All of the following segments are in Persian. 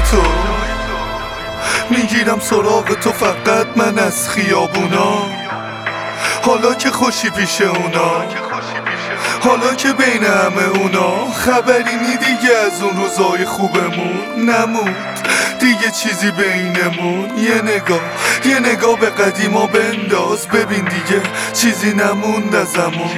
تو میگیرم سراغ تو فقط من از خیابونا، حالا که خوشی پیش اونا، حالا که بین همه اونا خبری نی دیگه از اون روزای خوبمون نموند دیگه چیزی بینمون. یه نگاه به قدیما بنداز ببین دیگه چیزی نموند ازمون.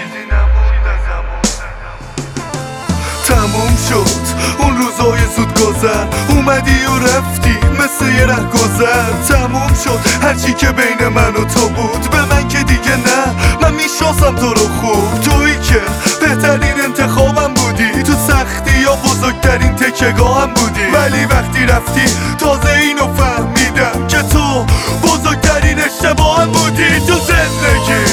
تموم شد اون روزای زود گذر، اومدی و رفتی مثل یه ره گذر. تموم شد هرچی که بین من و تو بود، به من که دیگه نه، من میشناسم تو رو خوب. تویی که بهترین انتخابم بودی، تو سختی یا بزرگترین تکیه‌گاهم بودی. ولی وقتی رفتی تازه اینو فهمیدم که تو بزرگترین اشتباهم بودی تو زندگی.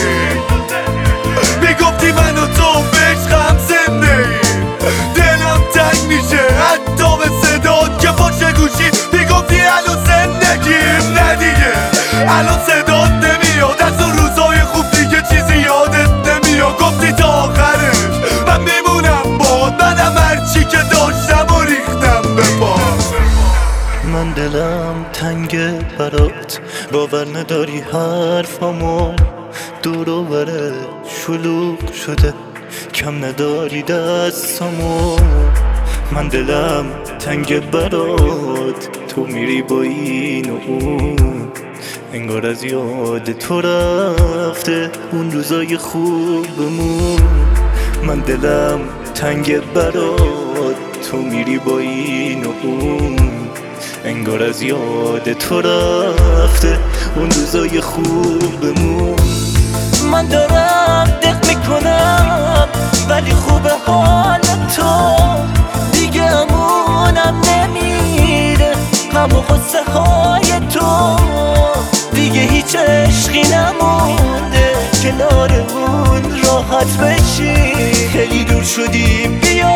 میگفتی من و تو به عشقم زنده ایم، دلم تنگ میشه حتی به صدات که پشت گوشی میگفتی الان زندگیم. نه دیگه الان صدات نمیاد، از اون روزای خوب دیگه چیزی یادت نمیاد. گفتی تا آخرش من میمونم باد، منم هرچی که داشتم و ریختم به باد. من دلم تنگه برات، باور نداری حرفامو دور و بره شلوغ شده، کم نداری دستامو. من دلم تنگه برات، تو میری با این و اون، انگار از یاد تو رفته اون روزای خوبمون. من دلم تنگه برات، تو میری با این و اون، انگار از یاد تو رفته اون روزای خوبمون. من دارم دق میکنم ولی خوبه حال تو، دیگه امونم نمیره همون قصه های تو. دیگه هیچ عشقی نمونده کنار اون راحت بشی، خیلی دور شدیم بیا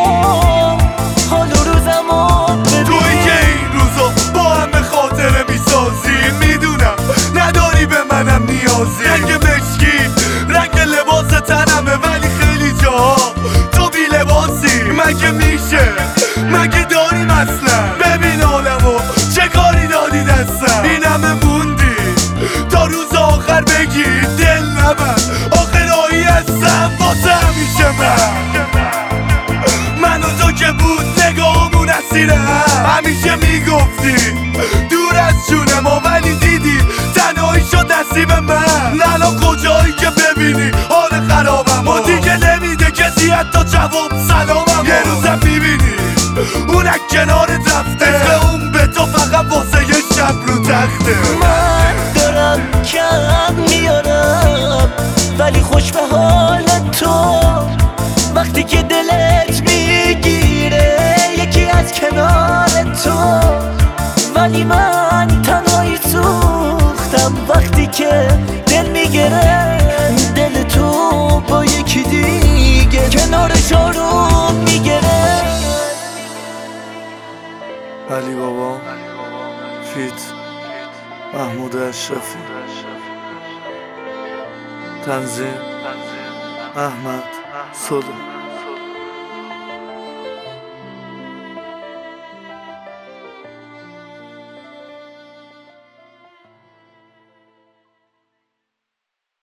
حال و روزمو ببین. تویی که این روزا با همه خاطره میسازی، میدونم نداری به منم نیازی. رنگ مشکی رنگ لباس تنمه ولی خیلی جاها تو بی لباسی. مگه میشه مگه داریم اصلا؟ ببین عالمو چه کاری دادی دستم، این همه موندی تا روز آخر بگی دل نبر. آخرایی هستم واسه همیشه من و تو که بود نگاهمون اسیره همیشه میگفتی دور از جون ما، ولی دیدی تنهایی شد نصیب من. الان کجایی که ببینی حال خرابم و دیگه نمیده کسی حتی جواب سلامم. یه روزم میبینی اونک کنارت رفته، عشق اون به تو فقط واسه یه شب رو تخته. من دارم کم میارم ولی خوش به حال تو، وقتی که دلت میگیره یکی از کنار تو. ولی من تنهایی سوختم وقتی که دل میگیره دل تو با یکی دیگه کنارش آروم میگیره. علی بابا فیت محمود اشرفی، تنظیم احمد صلح.